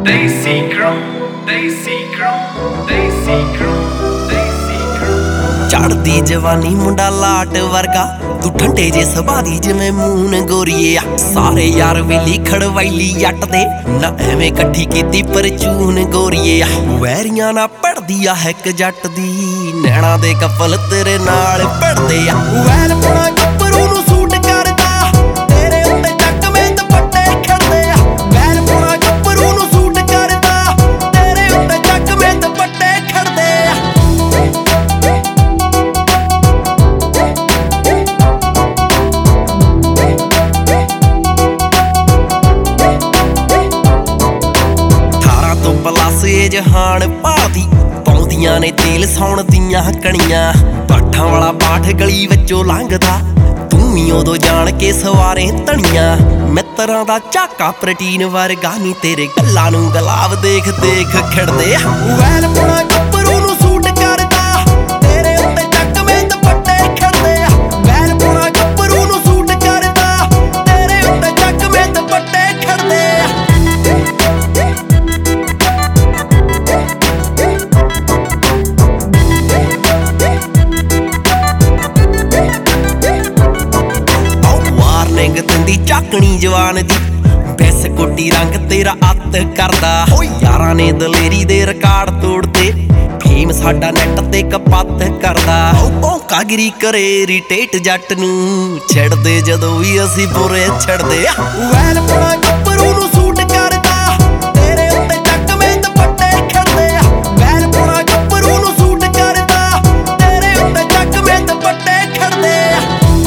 Daisy Crew, Daisy Crew, Daisy Crew, Daisy Crew। ਚੜਦੀ ਜਵਾਨੀ ਮੁੰਡਾ ਲਾਟ ਵਰਗਾ ਤੂੰ ਠੰਡੇ ਜੇ ਸੁਭਾਅ ਦੀ ਜਿਵੇਂ ਮੂਨ ਗੋਰੀਏ ਆ ਸਾਰੇ ਯਾਰ ਵੇਲੀ ਖੜਵਾਈਲੀ ਜੱਟ ਦੇ ਨਾ ਐਵੇਂ ਇਕੱਠੀ ਕੀਤੀ ਪਰਚੂਨ ਗੋਰੀਏ ਆ ਵੈਰੀਆਂ ਨਾ ਪੜਦੀ ਆ ਇੱਕ ਜੱਟ ਦੀ ਨੈਣਾ ਦੇ ਕਪਲ ਤੇਰੇ ਨਾਲ ਪੜਦੇ ਆ ਵੈਲ ਪੁਣਾ ਗੱਭਰੂ ਨੂੰ ਸੂਟ ਕਰਦਾ ਤੇਰੇ ਉੱਤੇ ਚੱਕਵੇਂ ਦੁਪੱਟੇ ਖੜਦੇ ਆ ਵੈਲ ਪੁਣਾ ਗੱਭਰੂ ਨੂੰ ਸੂਟ ਕਰਦਾ ਤੇਰੇ ਉੱਤੇ ਚੱਕਵੇਂ ਦੁਪੱਟੇ ਖੜਦੇ ਆ ਏ ਜਹਾਨ ਭਾਦੀ ਪਾਉਂਦੀਆਂ ਨੇ ਤੇਲ ਸੌਣ ਦੀਆਂ ਕਣੀਆਂ ਪਾਠਾਂ ਵਾਲਾ ਬਾਠ ਗਲੀ ਵਿੱਚੋਂ ਲੰਘਦਾ ਤੂੰ ਵੀ ਉਦੋਂ ਜਾਣ ਕੇ ਸਵਾਰੇ ਧਣੀਆਂ ਮਿੱਤਰਾਂ ਦਾ ਝਾਕਾ ਪ੍ਰੋਟੀਨ ਵਰਗਾ ਨੀ ਤੇਰੇ ਗੱਲਾਂ ਨੂੰ ਗਲਾਬ ਦੇਖ ਦੇਖ ਖਿੜਦੇ ਵੈਲ ਪੁਣਾ ਗੱਭਰੂ ਨੂੰ ਸੂਟ ਕਰਦਾ ਤੇਰੇ ਉੱਤੇ ਚੱਕਵੇਂ ਦੁਪੱਟੇ ਖੜਦੇ ਆ ਵੈਲ ਪੁਣਾ ਗੱਭਰੂ ਨੂੰ ਸੂਟ ਕਰਦਾ ਤੇਰੇ ਉੱਤੇ ਚੱਕਵੇਂ ਦੁਪੱਟੇ ਖੜਦੇ ਆ ਦਿੰਦੀ ਝਾਕਣੀ ਜਵਾਨ ਦੀ ਬੈਸ ਕੋਟੀ ਰੰਗ ਤੇਰਾ ਅੱਤ ਕਰਦਾ ਓ ਯਾਰਾਂ ਨੇ ਦਲੇਰੀ ਦੇ ਰਿਕਾਰਡ ਤੋੜਦੇ ਫੇਮ ਸਾਡਾ ਨੈਟ ਤੇ ਕਪੱਤ ਕਰਦਾ ਓ ਭੌਂਕਾਗਿਰੀ ਕਰੇ ਰਿਟੇਟ ਜੱਟ ਨੂੰ ਛੱਡਦੇ ਜਦੋਂ ਵੀ ਅਸੀਂ ਬੁਰੇ ਛੱਡਦੇ ਵੈਲ ਪੁਣਾ ਗੱਭਰੂ ਨੂੰ ਸੂਟ ਕਰਦਾ ਤੇਰੇ ਉੱਤੇ ਚੱਕਵੇਂ ਦੁਪੱਟੇ ਖੜਦੇ ਆ ਵੈਲ ਪੁਣਾ ਗੱਭਰੂ ਨੂੰ ਸੂਟ ਕਰਦਾ ਤੇਰੇ ਉੱਤੇ ਚੱਕਵੇਂ ਦੁਪੱਟੇ ਖੜਦੇ ਆ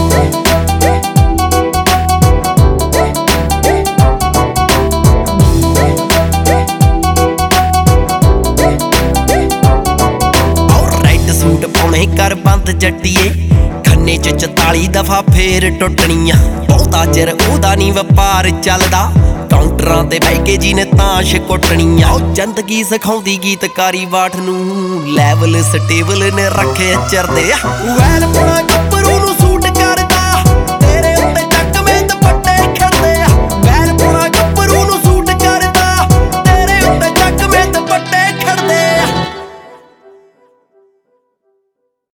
ਕਰ ਬੰਦ ਜੱਟੀਏ ਖੰਨੇ ਚ 44 ਦਫਾ ਫੇਰ ਟੁੱਟਣੀਆਂ ਬਹੁਤਾ ਚਿਰ ਉਹਦਾ ਨੀ ਵਪਾਰ ਚੱਲਦਾ ਕਾਊਂਟਰਾਂ ਤੇ ਬਹਿ ਕੇ ਜੀ ਨੇ ਤਾਸ਼ ਕੁੱਟਣੀਆਂ ਉਹ ਜ਼ਿੰਦਗੀ ਸਿਖਾਉਂਦੀ ਗੀਤਕਾਰੀ ਬਾਠ ਨੂੰ ਲੈਵਲ ਸਟੇਬਲ ਨੇ ਰੱਖੇ ਚਰਦੇ ਵੈਲ ਪੁਣਾ